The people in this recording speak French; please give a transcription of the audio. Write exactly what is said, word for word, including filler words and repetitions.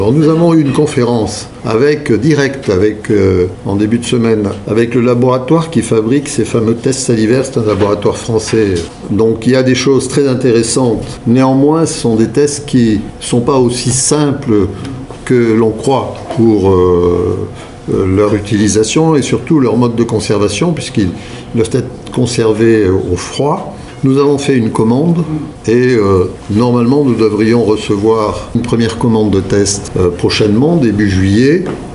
Alors nous avons eu une conférence avec, direct avec, euh, en début de semaine avec le laboratoire qui fabrique ces fameux tests salivaires. C'est un laboratoire français. Donc il y a des choses très intéressantes. Néanmoins, ce sont des tests qui ne sont pas aussi simples que l'on croit pour euh, leur utilisation et surtout leur mode de conservation, puisqu'ils doivent être conservés au froid. Nous avons fait une commande et euh, normalement nous devrions recevoir une première commande de test euh, prochainement, début juillet.